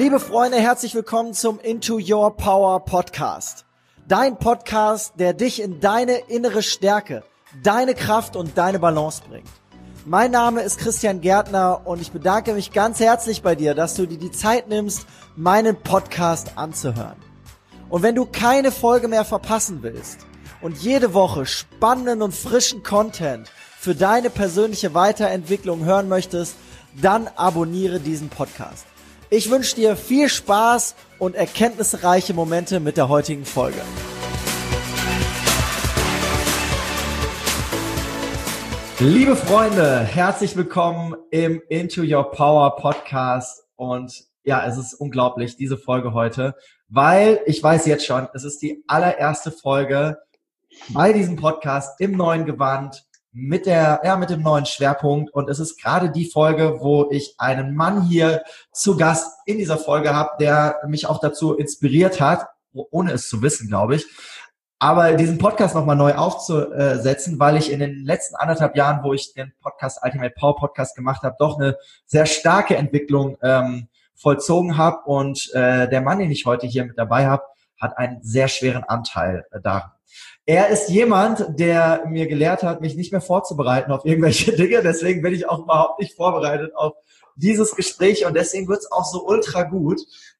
Liebe Freunde, herzlich willkommen zum Into Your Power Podcast. Dein Podcast, der dich in deine innere Stärke, deine Kraft und deine Balance bringt. Mein Name ist Christian Gärtner und ich bedanke mich ganz herzlich bei dir, dass du dir die Zeit nimmst, meinen Podcast anzuhören. Und wenn du keine Folge mehr verpassen willst und jede Woche spannenden und frischen Content für deine persönliche Weiterentwicklung hören möchtest, dann abonniere diesen Podcast. Ich wünsche dir viel Spaß und erkenntnisreiche Momente mit der heutigen Folge. Liebe Freunde, herzlich willkommen im Into Your Power Podcast. Und ja, es ist unglaublich, diese Folge heute, weil ich weiß jetzt schon, es ist die allererste Folge bei diesem Podcast im neuen Gewand, mit dem neuen Schwerpunkt, und es ist gerade die Folge, wo ich einen Mann hier zu Gast in dieser Folge habe, der mich auch dazu inspiriert hat, ohne es zu wissen, glaube ich, aber diesen Podcast nochmal neu aufzusetzen, weil ich in den letzten 1,5 Jahren, wo ich den Podcast Ultimate Power Podcast gemacht habe, doch eine sehr starke Entwicklung vollzogen habe, und der Mann, den ich heute hier mit dabei habe, hat einen sehr schweren Anteil daran. Er ist jemand, der mir gelehrt hat, mich nicht mehr vorzubereiten auf irgendwelche Dinge. Deswegen bin ich auch überhaupt nicht vorbereitet auf dieses Gespräch, und deswegen wird es auch so ultra gut.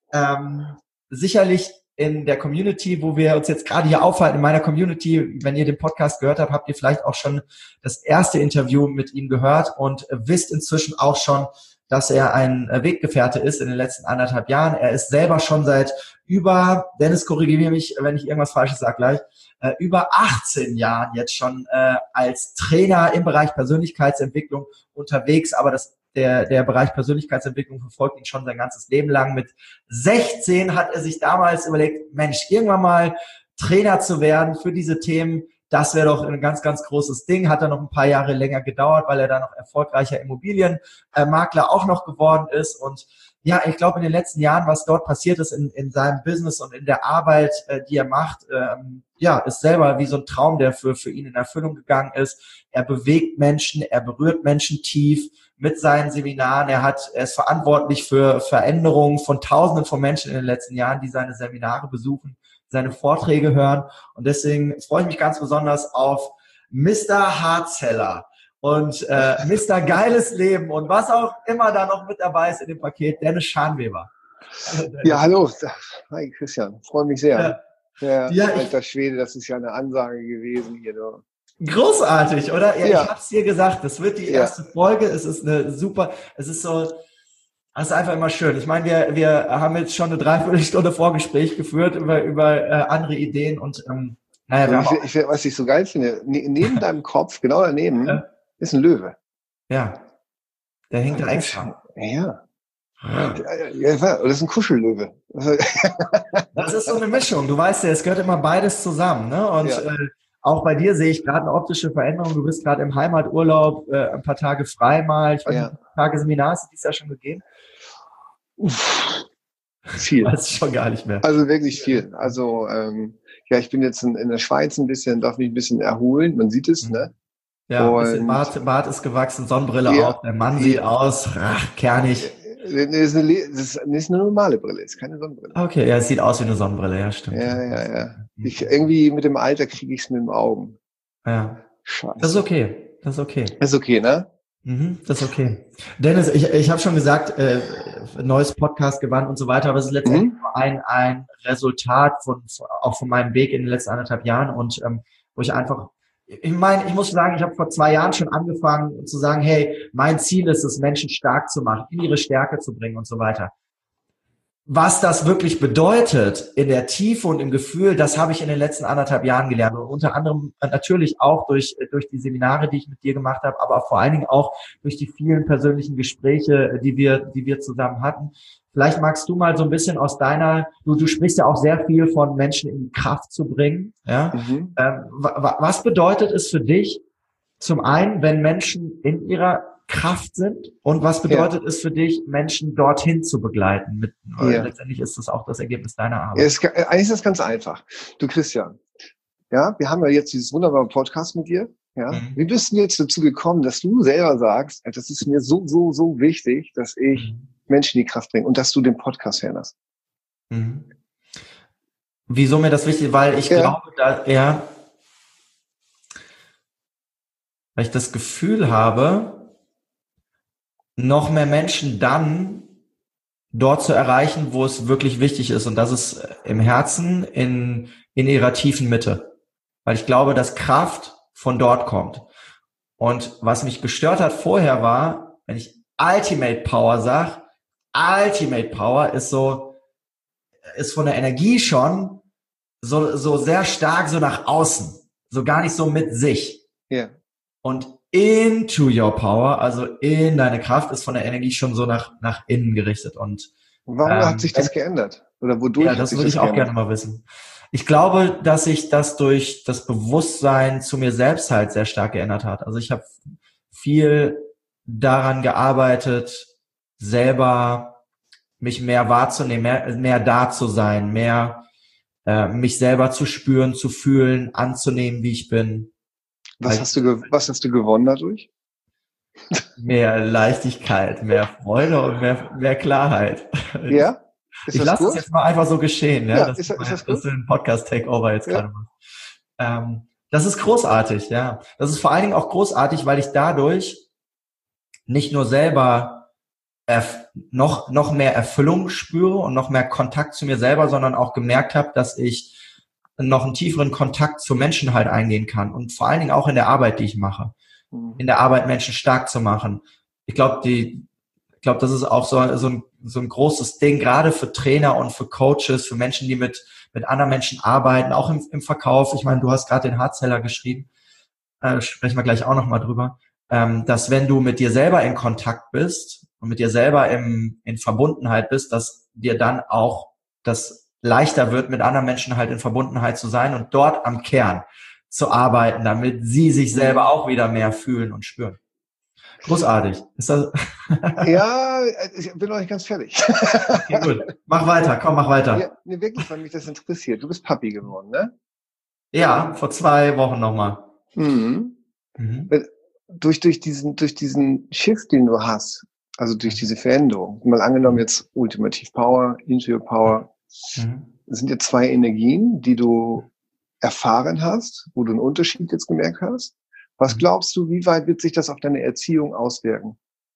Sicherlich in der Community, wo wir uns jetzt gerade hier aufhalten, in meiner Community, wenn ihr den Podcast gehört habt, habt ihr vielleicht auch schon das erste Interview mit ihm gehört und wisst inzwischen auch schon, dass er ein Weggefährte ist in den letzten 1,5 Jahren. Er ist selber schon seit Dennis, korrigiere mich, wenn ich irgendwas Falsches sage gleich, über 18 Jahren jetzt schon als Trainer im Bereich Persönlichkeitsentwicklung unterwegs, aber der Bereich Persönlichkeitsentwicklung verfolgt ihn schon sein ganzes Leben lang. Mit 16 hat er sich damals überlegt, Mensch, irgendwann mal Trainer zu werden für diese Themen. Das wäre doch ein ganz, ganz großes Ding. Hat dann noch ein paar Jahre länger gedauert, weil er dann noch erfolgreicher Immobilienmakler auch noch geworden ist. Und ja, ich glaube, in den letzten Jahren, was dort passiert ist in seinem Business und in der Arbeit, die er macht, ist selber wie so ein Traum, der für ihn in Erfüllung gegangen ist. Er bewegt Menschen, er berührt Menschen tief mit seinen Seminaren. Er ist verantwortlich für Veränderungen von Tausenden von Menschen in den letzten Jahren, die seine Seminare besuchen, seine Vorträge hören. Und deswegen freue ich mich ganz besonders auf Mr. Hardseller und Mr. Geiles Leben und was auch immer da noch mit dabei ist in dem Paket, Dennis Scharnweber. Ja, hallo. Hi Christian, freue mich sehr. Ja, alter Schwede, das ist ja eine Ansage gewesen hier. Du. Großartig, oder? Ja, ja. Ich hab's dir gesagt, das wird die erste Folge. Es ist es ist einfach immer schön. Ich meine, wir haben jetzt schon eine Dreiviertelstunde Vorgespräch geführt über andere Ideen, und was ich so geil finde, neben deinem Kopf, genau daneben, ist ein Löwe. Ja, der hängt da extra. Ja, das ist ein Kuschellöwe. Das ist so eine Mischung. Du weißt ja, es gehört immer beides zusammen, ne? Und auch bei dir sehe ich gerade eine optische Veränderung. Du bist gerade im Heimaturlaub, ein paar Tage frei mal. Ich weiß nicht, ein paar Tage Seminar hast du dieses Jahr schon gegeben? Viel. Weiß ich schon gar nicht mehr. Also wirklich viel. Also ich bin jetzt in der Schweiz darf mich ein bisschen erholen. Man sieht es, ne? Ja, ein bisschen Bart ist gewachsen, Sonnenbrille auf. Der Mann sieht aus, kernig. Das ist eine normale Brille, ist keine Sonnenbrille. Okay, ja, es sieht aus wie eine Sonnenbrille, ja, stimmt. Ja. Irgendwie mit dem Alter kriege ich es mit den Augen. Ja. Scheiße. Das ist okay. Das ist okay, ne? Das ist okay. Dennis, ich habe schon gesagt, neues Podcast gewandt und so weiter, aber es ist letztendlich nur ein Resultat auch von meinem Weg in den letzten 1,5 Jahren, und wo ich einfach, ich muss sagen, ich habe vor 2 Jahren schon angefangen zu sagen, hey, mein Ziel ist es, Menschen stark zu machen, in ihre Stärke zu bringen und so weiter. Was das wirklich bedeutet in der Tiefe und im Gefühl, das habe ich in den letzten 1,5 Jahren gelernt. Und unter anderem natürlich auch durch die Seminare, die ich mit dir gemacht habe, aber vor allen Dingen auch durch die vielen persönlichen Gespräche, die wir zusammen hatten. Vielleicht magst du mal so ein bisschen aus du sprichst ja auch sehr viel von Menschen in Kraft zu bringen. Ja? Was bedeutet es für dich, zum einen, wenn Menschen in ihrer Kraft sind, und was bedeutet es für dich, Menschen dorthin zu begleiten? Letztendlich ist das auch das Ergebnis deiner Arbeit. Eigentlich ist das ganz einfach. Du Christian, wir haben ja jetzt dieses wunderbare Podcast mit dir. Ja? Wie bist du jetzt dazu gekommen, dass du selber sagst, das ist mir so wichtig, dass ich Menschen in die Kraft bringen und dass du den Podcast hörst. Mhm. Wieso mir das wichtig ist? Weil ich glaube, weil ich das Gefühl habe, noch mehr Menschen dann dort zu erreichen, wo es wirklich wichtig ist. Und das ist im Herzen, in ihrer tiefen Mitte. Weil ich glaube, dass Kraft von dort kommt. Und was mich gestört hat vorher war, wenn ich Ultimate Power sage, Ultimate Power ist von der Energie schon so sehr stark so nach außen. So gar nicht so mit sich. Ja. Und into your power, also in deine Kraft, ist von der Energie schon so nach innen gerichtet. Und warum hat sich das geändert? Oder wodurch hat sich das geändert? Ja, das würde ich auch gerne mal wissen. Ich glaube, dass sich das durch das Bewusstsein zu mir selbst halt sehr stark geändert hat. Also ich habe viel daran gearbeitet, selber mich mehr wahrzunehmen, mehr da zu sein, mehr mich selber zu spüren, zu fühlen, anzunehmen, wie ich bin. Was hast du gewonnen dadurch? Mehr Leichtigkeit, mehr Freude und mehr Klarheit. Ja? Ich lasse es jetzt mal einfach so geschehen, ja. Ist das gut? Das ist ein Podcast-Takeover jetzt gerade mal. Das ist großartig, ja. Das ist vor allen Dingen auch großartig, weil ich dadurch nicht nur selber noch mehr Erfüllung spüre und noch mehr Kontakt zu mir selber, sondern auch gemerkt habe, dass ich noch einen tieferen Kontakt zu Menschen halt eingehen kann und vor allen Dingen auch in der Arbeit, die ich mache. In der Arbeit Menschen stark zu machen. Ich glaube, das ist auch so ein großes Ding, gerade für Trainer und für Coaches, für Menschen, die mit anderen Menschen arbeiten, auch im Verkauf. Ich meine, du hast gerade den Hardseller geschrieben, sprechen wir gleich auch nochmal drüber, dass wenn du mit dir selber in Kontakt bist und mit dir selber in Verbundenheit bist, dass dir dann auch das leichter wird, mit anderen Menschen halt in Verbundenheit zu sein und dort am Kern zu arbeiten, damit sie sich selber auch wieder mehr fühlen und spüren. Großartig. Ist das? Ja, ich bin noch nicht ganz fertig. Okay, gut. Mach weiter. Ja, nee, wirklich, weil mich das interessiert. Du bist Papi geworden, ne? Ja, vor 2 Wochen nochmal. Mhm. Durch diesen Shift, den du hast, also durch diese Veränderung, mal angenommen jetzt Ultimative Power, Into Your Power, das sind ja 2 Energien, die du erfahren hast, wo du einen Unterschied jetzt gemerkt hast. Was glaubst du, wie weit wird sich das auf deine Erziehung auswirken?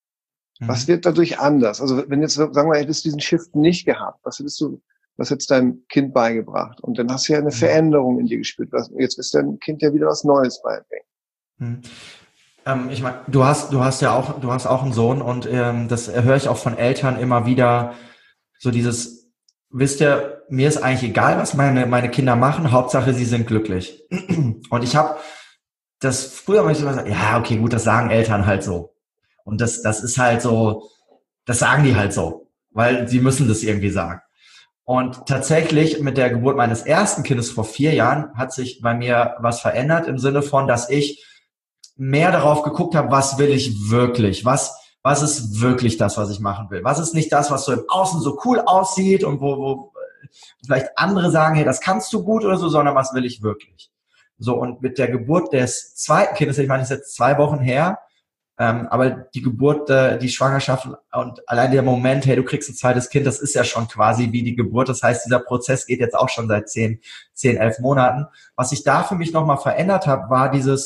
Was wird dadurch anders? Also wenn jetzt, sagen wir, hättest du diesen Shift nicht gehabt, was hättest deinem Kind beigebracht? Und dann hast du ja eine Veränderung in dir gespürt. Jetzt ist dein Kind ja wieder was Neues beibringen. Ich meine, du hast auch einen Sohn und das höre ich auch von Eltern immer wieder, so dieses, wisst ihr, mir ist eigentlich egal, was meine Kinder machen, Hauptsache sie sind glücklich. Und ich habe das früher mal gesagt, ja, okay, gut, das sagen Eltern halt so. Und das ist halt so, das sagen die halt so, weil sie müssen das irgendwie sagen. Und tatsächlich mit der Geburt meines ersten Kindes vor 4 Jahren hat sich bei mir was verändert im Sinne von, dass ich mehr darauf geguckt habe, was will ich wirklich, was ist wirklich das, was ich machen will. Was ist nicht das, was so im Außen so cool aussieht und wo vielleicht andere sagen, hey, das kannst du gut oder so, sondern was will ich wirklich. So, und mit der Geburt des zweiten Kindes, ich meine, das ist jetzt 2 Wochen her, aber die Geburt, die Schwangerschaft und allein der Moment, hey, du kriegst ein zweites Kind, das ist ja schon quasi wie die Geburt. Das heißt, dieser Prozess geht jetzt auch schon seit 10, 11 Monaten. Was ich da für mich nochmal verändert habe, war dieser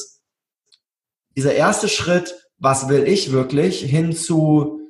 erste Schritt, was will ich wirklich, hin zu,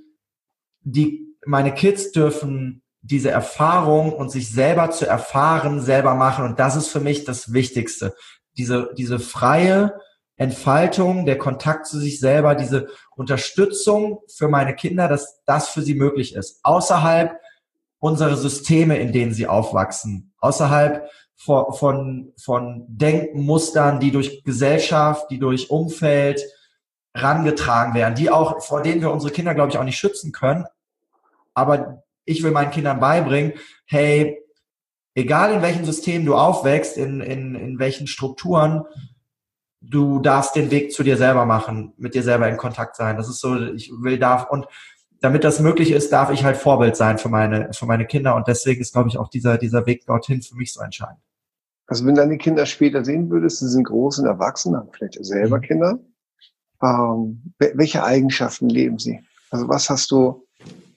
meine Kids dürfen diese Erfahrung und sich selber zu erfahren, selber machen. Und das ist für mich das Wichtigste. Diese freie Entfaltung, der Kontakt zu sich selber, diese Unterstützung für meine Kinder, dass das für sie möglich ist. Außerhalb unserer Systeme, in denen sie aufwachsen. Außerhalb von Denkmustern, die durch Gesellschaft, die durch Umfeld rangetragen werden, vor denen wir unsere Kinder, glaube ich, auch nicht schützen können. Aber ich will meinen Kindern beibringen, hey, egal in welchem System du aufwächst, in welchen Strukturen, du darfst den Weg zu dir selber machen, mit dir selber in Kontakt sein. Das ist so, und damit das möglich ist, darf ich halt Vorbild sein für meine Kinder. Und deswegen ist, glaube ich, auch dieser Weg dorthin für mich so entscheidend. Also wenn deine Kinder später sehen würdest, sie sind groß und erwachsen, haben vielleicht selber Kinder, welche Eigenschaften leben sie? Also was hast du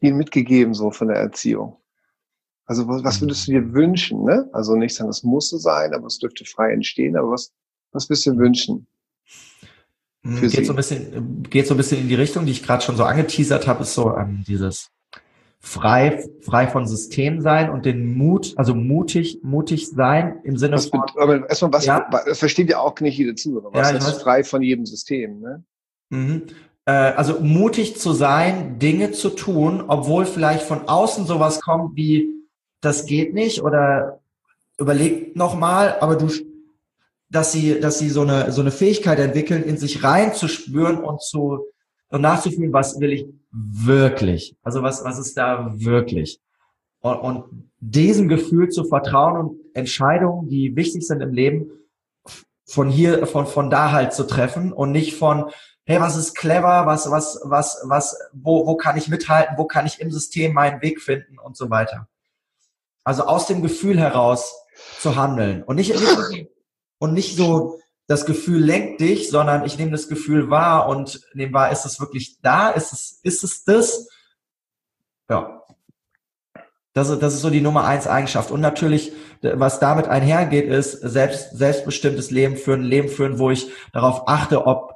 ihnen mitgegeben, so von der Erziehung? Also was würdest du dir wünschen, ne? Also nicht sagen, es muss so sein, aber es dürfte frei entstehen, aber was würdest du dir wünschen? Geht so ein bisschen in die Richtung, die ich gerade schon so angeteasert habe, ist so dieses frei von System sein und den Mut, also mutig sein im Sinne von. Aber erstmal, das versteht ja auch nicht jeder Zuhörer. Was heißt frei von jedem System, ne? Also mutig zu sein, Dinge zu tun, obwohl vielleicht von außen sowas kommt wie, das geht nicht oder überleg nochmal, aber dass sie so eine Fähigkeit entwickeln, in sich reinzuspüren und nachzufühlen, was will ich wirklich? Also was ist da wirklich? Und diesem Gefühl zu vertrauen und Entscheidungen, die wichtig sind im Leben, von da halt zu treffen und nicht von, hey, was ist clever, wo kann ich mithalten, wo kann ich im System meinen Weg finden und so weiter. Also aus dem Gefühl heraus zu handeln und nicht so, das Gefühl lenkt dich, sondern ich nehme das Gefühl wahr und nehme wahr, ist es wirklich da? Ist es das? Ja. Das ist so die Nummer 1 Eigenschaft. Und natürlich, was damit einhergeht, ist selbstbestimmtes Leben führen, wo ich darauf achte, ob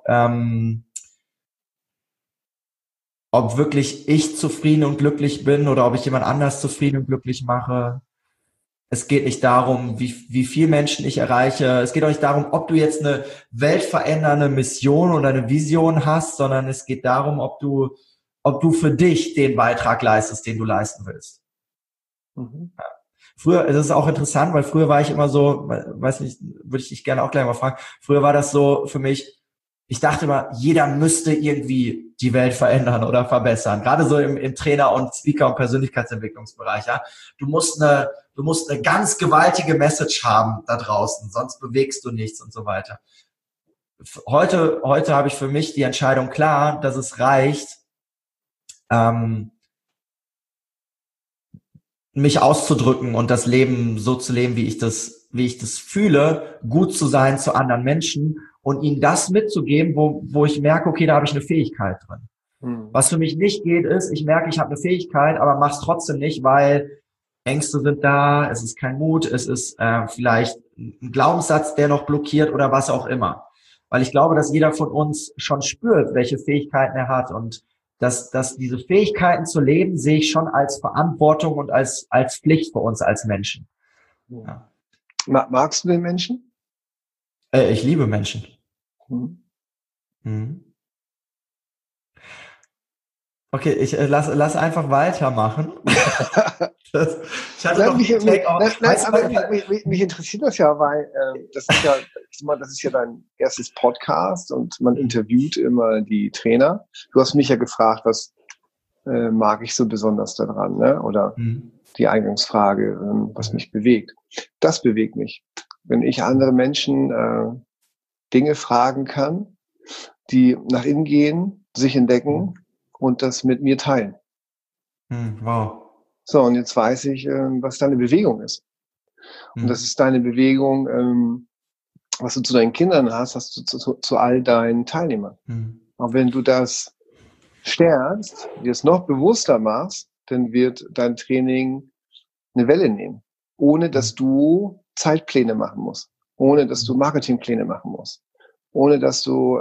wirklich ich zufrieden und glücklich bin oder ob ich jemand anders zufrieden und glücklich mache. Es geht nicht darum, wie viel Menschen ich erreiche. Es geht auch nicht darum, ob du jetzt eine weltverändernde Mission oder eine Vision hast, sondern es geht darum, ob du für dich den Beitrag leistest, den du leisten willst. Mhm. Früher, das ist auch interessant, weil früher war ich immer so, weiß nicht, würde ich dich gerne auch gleich mal fragen, früher war das so für mich, ich dachte immer, jeder müsste irgendwie die Welt verändern oder verbessern. Gerade so im Trainer- und Speaker- und Persönlichkeitsentwicklungsbereich. Ja? Du musst eine ganz gewaltige Message haben da draußen, sonst bewegst du nichts und so weiter. Heute habe ich für mich die Entscheidung klar, dass es reicht, mich auszudrücken und das Leben so zu leben, wie ich das fühle, gut zu sein zu anderen Menschen und ihnen das mitzugeben, wo ich merke, okay, da habe ich eine Fähigkeit drin. Was für mich nicht geht, ist, ich merke, ich habe eine Fähigkeit, aber mach's trotzdem nicht, weil Ängste sind da, es ist kein Mut, es ist vielleicht ein Glaubenssatz, der noch blockiert oder was auch immer. Weil ich glaube, dass jeder von uns schon spürt, welche Fähigkeiten er hat und dass diese Fähigkeiten zu leben, sehe ich schon als Verantwortung und als Pflicht für uns als Menschen. Ja. Magst du den Menschen? Ich liebe Menschen. Okay, ich lass einfach weitermachen. Mich interessiert das ja, weil das ist ja dein erstes Podcast und man interviewt immer die Trainer. Du hast mich ja gefragt, was mag ich so besonders daran, ne? Oder die Eingangsfrage, was mich bewegt. Das bewegt mich. Wenn ich andere Menschen Dinge fragen kann, die nach innen gehen, sich entdecken und das mit mir teilen. Wow. So, und jetzt weiß ich, was deine Bewegung ist. Und das ist deine Bewegung, was du zu deinen Kindern hast du zu all deinen Teilnehmern. Auch wenn du das stärkst, dir es noch bewusster machst, dann wird dein Training eine Welle nehmen, ohne dass du Zeitpläne machen musst, ohne dass du Marketingpläne machen musst, ohne dass du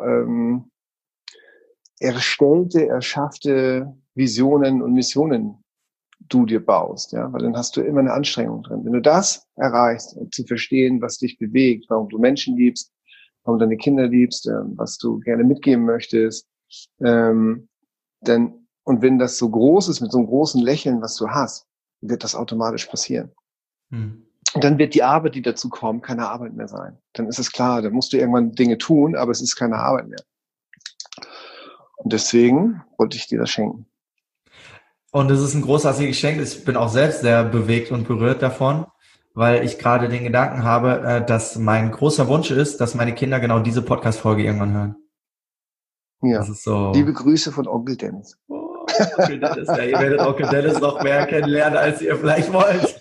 erschaffte Visionen und Missionen du dir baust, ja, weil dann hast du immer eine Anstrengung drin. Wenn du das erreichst, zu verstehen, was dich bewegt, warum du Menschen liebst, warum du deine Kinder liebst, was du gerne mitgeben möchtest, und wenn das so groß ist, mit so einem großen Lächeln, was du hast, wird das automatisch passieren. Und dann wird die Arbeit, die dazu kommt, keine Arbeit mehr sein. Dann ist es klar, dann musst du irgendwann Dinge tun, aber es ist keine Arbeit mehr. Und deswegen wollte ich dir das schenken. Und es ist ein großartiges Geschenk. Ich bin auch selbst sehr bewegt und berührt davon, weil ich gerade den Gedanken habe, dass mein großer Wunsch ist, dass meine Kinder genau diese Podcast-Folge irgendwann hören. Ja. Das ist so. Liebe Grüße von Onkel Dennis. Oh, Onkel Dennis. Ja, ihr werdet Onkel Dennis noch mehr kennenlernen, als ihr vielleicht wollt.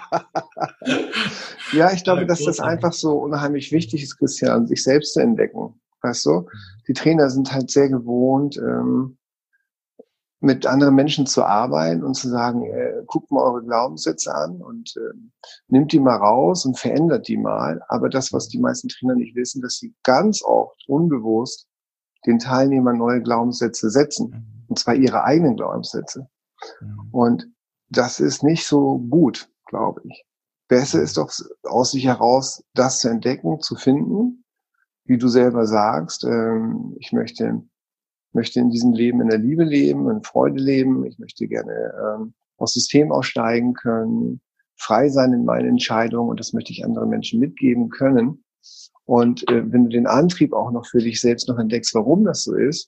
Ja, ich glaube, dass das einfach so unheimlich wichtig ist, Christian, sich selbst zu entdecken. Weißt du? Die Trainer sind halt sehr gewohnt, mit anderen Menschen zu arbeiten und zu sagen, guckt mal eure Glaubenssätze an und nimmt die mal raus und verändert die mal. Aber das, was die meisten Trainer nicht wissen, dass sie ganz oft unbewusst den Teilnehmern neue Glaubenssätze setzen. Und zwar ihre eigenen Glaubenssätze. Und das ist nicht so gut, glaube ich. Besser ist doch aus sich heraus, das zu entdecken, zu finden, wie du selber sagst, ich möchte in diesem Leben in der Liebe leben, in Freude leben. Ich möchte gerne aus System aussteigen können, frei sein in meinen Entscheidungen und das möchte ich anderen Menschen mitgeben können. Und wenn du den Antrieb auch noch für dich selbst noch entdeckst, warum das so ist,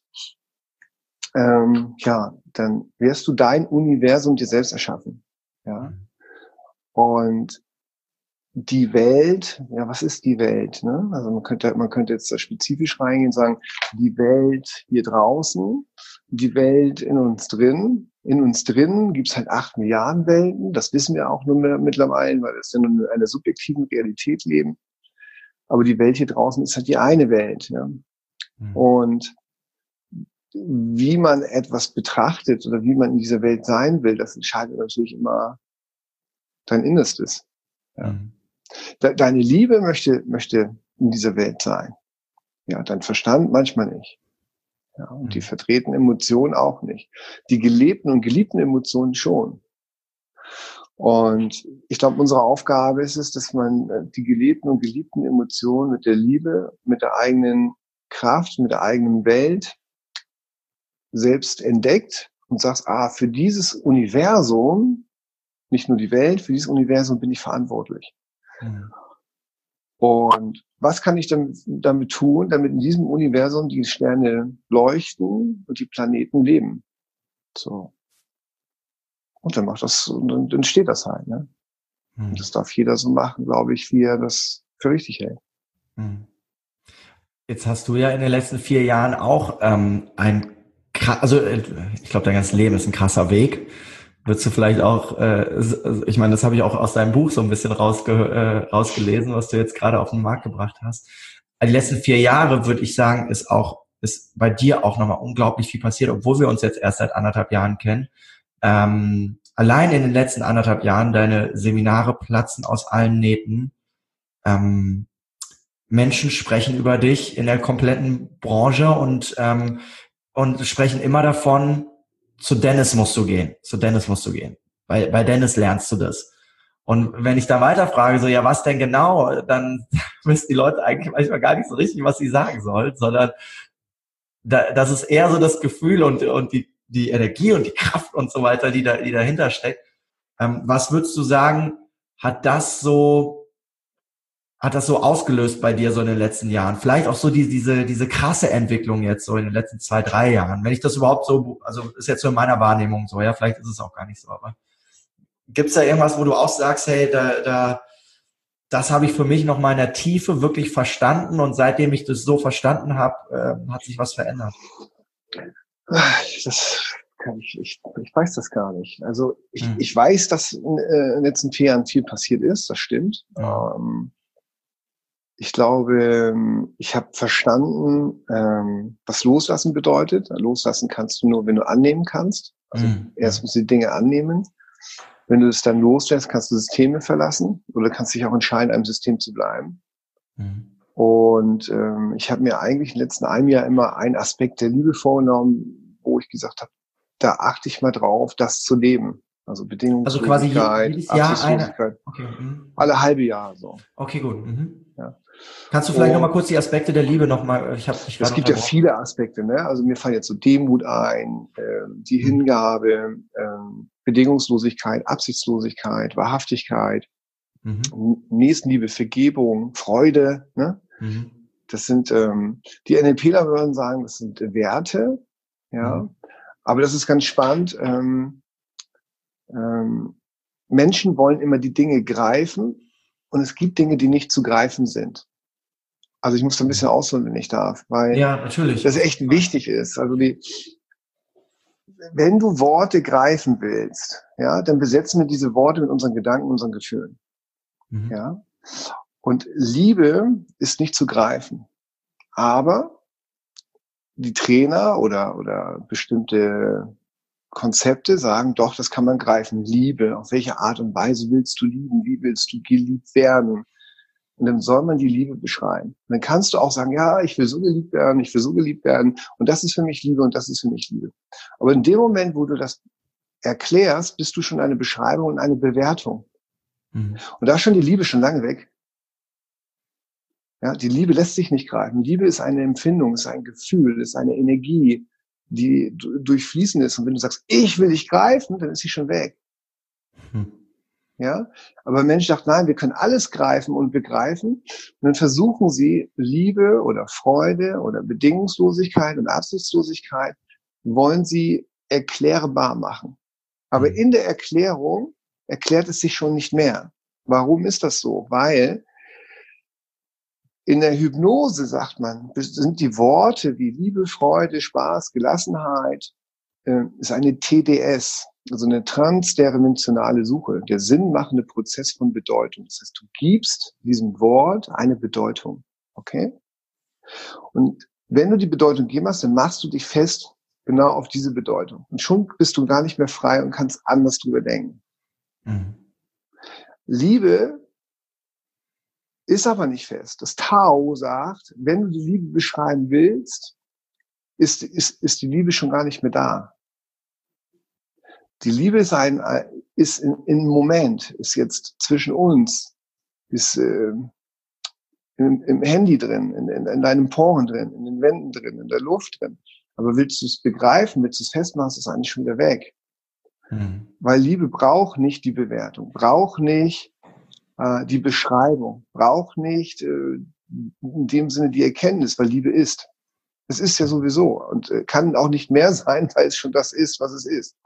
dann wirst du dein Universum dir selbst erschaffen. Ja. Und die Welt, ja, was ist die Welt? Ne? Also man könnte jetzt da spezifisch reingehen und sagen, die Welt hier draußen, die Welt in uns drin. In uns drin gibt's halt 8 Milliarden Welten. Das wissen wir auch nur mittlerweile, weil wir ja nur in einer subjektiven Realität leben. Aber die Welt hier draußen ist halt die eine Welt. Ja? Und wie man etwas betrachtet oder wie man in dieser Welt sein will, das entscheidet natürlich immer dein Innerstes. Ja. Deine Liebe möchte in dieser Welt sein. Ja, dein Verstand manchmal nicht. Ja, und die vertretenen Emotionen auch nicht. Die gelebten und geliebten Emotionen schon. Und ich glaube, unsere Aufgabe ist es, dass man die gelebten und geliebten Emotionen mit der Liebe, mit der eigenen Kraft, mit der eigenen Welt selbst entdeckt und sagst, für dieses Universum, nicht nur die Welt, für dieses Universum bin ich verantwortlich. Und was kann ich damit tun, damit in diesem Universum die Sterne leuchten und die Planeten leben? So. Und dann dann entsteht das halt, ne? Und das darf jeder so machen, glaube ich, wie er das für richtig hält. Jetzt hast du ja in den letzten 4 Jahren auch ich glaube, dein ganzes Leben ist ein krasser Weg. Würdest du vielleicht auch, ich meine, das habe ich auch aus deinem Buch so ein bisschen rausgelesen, was du jetzt gerade auf den Markt gebracht hast. Die letzten 4 Jahre, würde ich sagen, ist bei dir auch nochmal unglaublich viel passiert, obwohl wir uns jetzt erst seit 1,5 Jahren kennen. Allein in den letzten 1,5 Jahren, deine Seminare platzen aus allen Nähten. Menschen sprechen über dich in der kompletten Branche und sprechen immer davon, zu Dennis musst du gehen. Bei Dennis lernst du das. Und wenn ich da weiterfrage, so, ja, was denn genau, dann wissen die Leute eigentlich manchmal gar nicht so richtig, was sie sagen sollen, sondern das ist eher so das Gefühl und die Energie und die Kraft und so weiter, die dahinter steckt. Was würdest du sagen, hat das so ausgelöst bei dir so in den letzten Jahren? Vielleicht auch so diese krasse Entwicklung jetzt so in den letzten 2, 3 Jahren. Wenn ich das überhaupt so, also ist jetzt so in meiner Wahrnehmung so, ja, vielleicht ist es auch gar nicht so, aber gibt's da irgendwas, wo du auch sagst, hey, das habe ich für mich noch mal in der Tiefe wirklich verstanden und seitdem ich das so verstanden habe, hat sich was verändert? Ich weiß das gar nicht. Also ich weiß, dass in den letzten 4 Jahren viel passiert ist, das stimmt. Ja. Ich glaube, ich habe verstanden, was Loslassen bedeutet. Loslassen kannst du nur, wenn du annehmen kannst. Also erst musst du die Dinge annehmen. Wenn du es dann loslässt, kannst du Systeme verlassen oder kannst dich auch entscheiden, einem System zu bleiben. Und ich habe mir eigentlich im letzten 1 Jahr immer einen Aspekt der Liebe vorgenommen, wo ich gesagt habe, da achte ich mal drauf, das zu leben. Also Bedingungslosigkeit, also quasi jedes Jahr eine. Okay. Alle halbe Jahr so. Okay, gut. Ja. Kannst du vielleicht nochmal kurz die Aspekte der Liebe nochmal, es gibt ja viele Aspekte, ne? Also mir fallen jetzt so Demut ein, die Hingabe, Bedingungslosigkeit, Absichtslosigkeit, Wahrhaftigkeit, Nächstenliebe, Vergebung, Freude, ne? Das sind, die NLPler würden sagen, das sind Werte, ja. Aber das ist ganz spannend. Menschen wollen immer die Dinge greifen und es gibt Dinge, die nicht zu greifen sind. Also ich muss da ein bisschen ausholen, wenn ich darf, weil ja, natürlich. Das echt wichtig ist. Also wenn du Worte greifen willst, ja, dann besetzen wir diese Worte mit unseren Gedanken, unseren Gefühlen. Ja. Und Liebe ist nicht zu greifen. Aber die Trainer oder bestimmte Konzepte sagen, doch, das kann man greifen. Liebe, auf welche Art und Weise willst du lieben? Wie willst du geliebt werden? Und dann soll man die Liebe beschreiben. Und dann kannst du auch sagen, ja, ich will so geliebt werden, ich will so geliebt werden. Und das ist für mich Liebe und das ist für mich Liebe. Aber in dem Moment, wo du das erklärst, bist du schon eine Beschreibung und eine Bewertung. Und da ist schon die Liebe schon lange weg. Ja, die Liebe lässt sich nicht greifen. Liebe ist eine Empfindung, ist ein Gefühl, ist eine Energie, die durchfließend ist. Und wenn du sagst, ich will dich greifen, dann ist sie schon weg. Ja, aber ein Mensch sagt, nein, wir können alles greifen und begreifen. Und dann versuchen sie Liebe oder Freude oder Bedingungslosigkeit und Absichtslosigkeit, wollen sie erklärbar machen. Aber in der Erklärung erklärt es sich schon nicht mehr. Warum ist das so? Weil in der Hypnose, sagt man, sind die Worte wie Liebe, Freude, Spaß, Gelassenheit, ist eine TDS, also eine transdimensionale Suche, der sinnmachende Prozess von Bedeutung. Das heißt, du gibst diesem Wort eine Bedeutung, okay? Und wenn du die Bedeutung gegeben hast, dann machst du dich fest genau auf diese Bedeutung. Und schon bist du gar nicht mehr frei und kannst anders drüber denken. Liebe ist aber nicht fest. Das Tao sagt, wenn du die Liebe beschreiben willst, ist die Liebe schon gar nicht mehr da. Die Liebe ist im Moment, ist jetzt zwischen uns, ist im Handy drin, in deinen Poren drin, in den Wänden drin, in der Luft drin. Aber willst du es begreifen, willst du es festmachen, ist es eigentlich schon wieder weg. Weil Liebe braucht nicht die Bewertung, braucht nicht die Beschreibung, braucht nicht in dem Sinne die Erkenntnis, weil Liebe ist. Es ist ja sowieso und kann auch nicht mehr sein, weil es schon das ist, was es ist.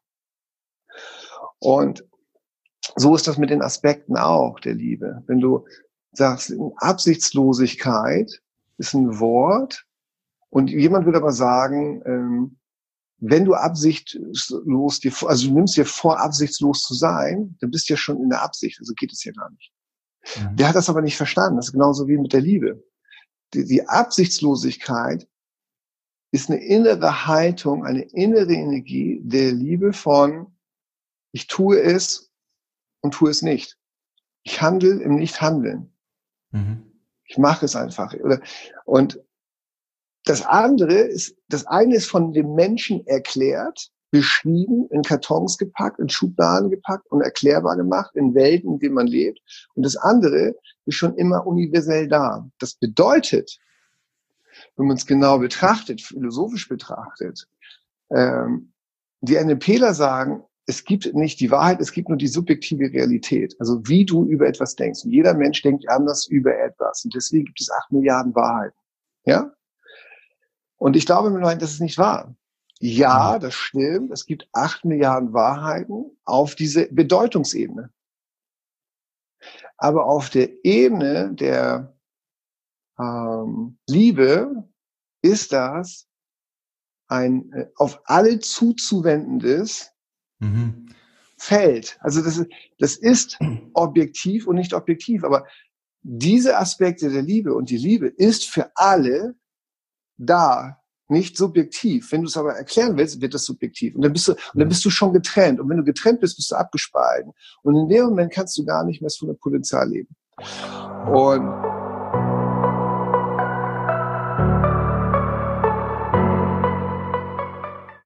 Und so ist das mit den Aspekten auch der Liebe. Wenn du sagst, Absichtslosigkeit ist ein Wort und jemand würde aber sagen, wenn du absichtslos du nimmst dir vor, absichtslos zu sein, dann bist du ja schon in der Absicht, also geht es ja gar nicht. Der hat das aber nicht verstanden, das ist genauso wie mit der Liebe. Die Absichtslosigkeit ist eine innere Haltung, eine innere Energie der Liebe von ich tue es und tue es nicht. Ich handle im Nicht-Handeln. Ich mache es einfach. Und das eine ist von dem Menschen erklärt, beschrieben, in Kartons gepackt, in Schubladen gepackt und erklärbar gemacht, in Welten, in denen man lebt. Und das andere ist schon immer universell da. Das bedeutet, wenn man es genau betrachtet, philosophisch betrachtet, die NLPler sagen, es gibt nicht die Wahrheit, es gibt nur die subjektive Realität. Also wie du über etwas denkst. Und jeder Mensch denkt anders über etwas. Und deswegen gibt es 8 Milliarden Wahrheiten. Ja? Und ich glaube mir, das ist nicht wahr. Ja, das stimmt. Es gibt 8 Milliarden Wahrheiten auf diese Bedeutungsebene. Aber auf der Ebene der Liebe ist das ein auf alle zuzuwendendes Feld. Also das ist objektiv und nicht objektiv. Aber diese Aspekte der Liebe und die Liebe ist für alle da, nicht subjektiv. Wenn du es aber erklären willst, wird das subjektiv. Und dann bist du schon getrennt. Und wenn du getrennt bist, bist du abgespalten. Und in dem Moment kannst du gar nicht mehr das volle Potenzial leben. Und